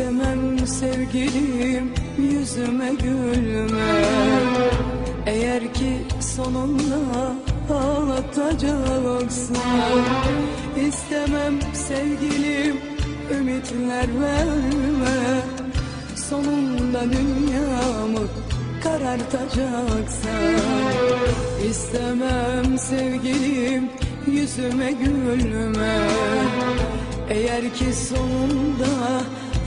İstemem sevgilim yüzüme gülme, eğer ki sonunda ağlatacaksın. İstemem sevgilim ümitler verme, sonunda dünyamı karartacaksın. İstemem sevgilim yüzüme gülme, eğer ki sonunda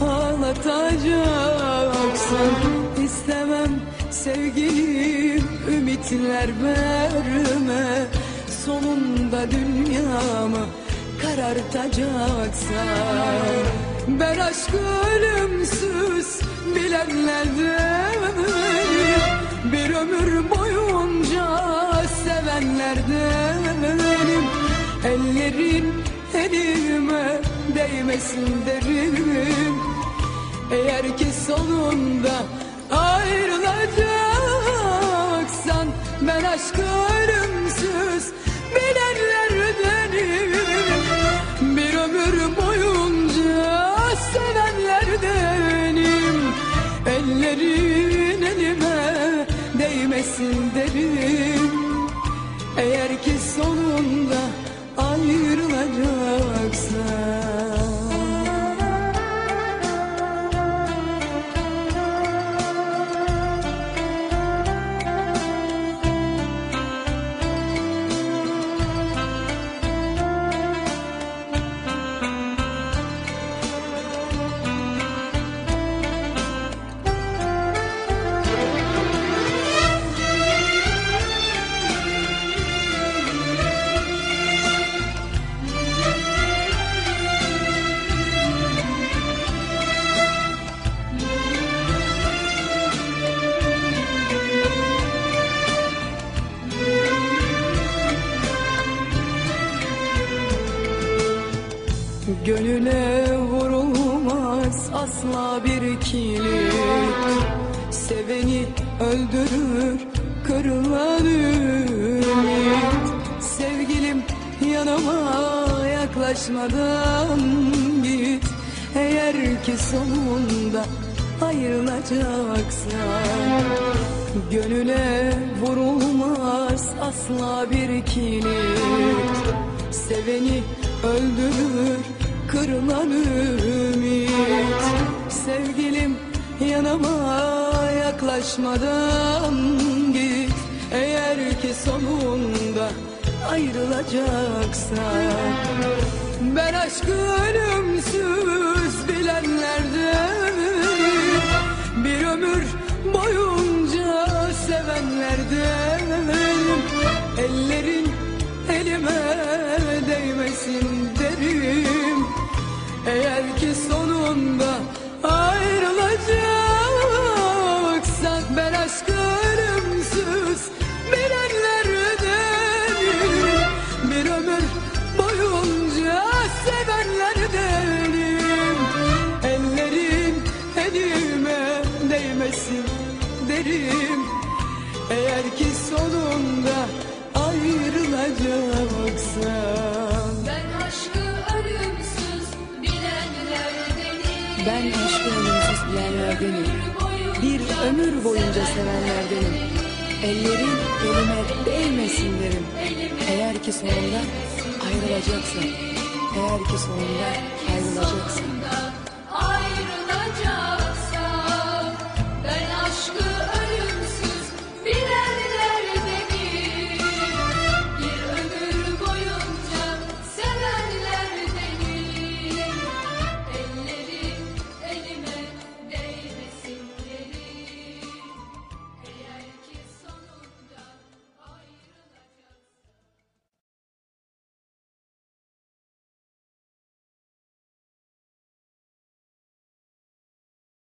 ağlatacaksın. İstemem sevgilim ümitler verme, sonunda dünyamı karartacaksın. Ben aşkı ölümsüz bilenlerdenim, bir ömür boyunca sevenlerdenim. Ellerin elime değmesin derim, eğer ki sonunda ayrılacaksan. Ben aşkı ölümsüz bilenlerdenim, bir ömür boyunca sevenlerdenim. Ellerin elime değmesin derim, eğer ki sonunda ayrılacaksan. Gönüle vurulmaz asla bir kilit, seveni öldürür kırılan ümit. Sevgilim yanıma yaklaşmadan git, eğer ki sonunda ayrılacaksan. Gönüle vurulmaz asla bir kilit, seveni öldürür kırılan ümit. Sevgilim yanıma yaklaşmadan git, eğer ki sonunda ayrılacaksan. Ben aşkı ölümsüz bilenlerdenim, bir ömür boyunca sevenlerdenim. Ellerin elime değmesin derim, eğer ki sonunda ayrılacaksak. Ben aşkı ölümsüz bilenlerdenim, bir ömür boyunca sevenlerdenim. Ellerin elime değmesin derim, eğer ki sonunda ayrılacaksan. Ben aşkı ölümsüz bilenlerdenim, Ben aşkı ölümsüz bilenlerdenim, bir ömür boyunca sevenlerdenim. Ellerin elime değmesin derim, eğer ki sonunda ayrılacaksan. Eğer ki sonunda ayrılacaksan.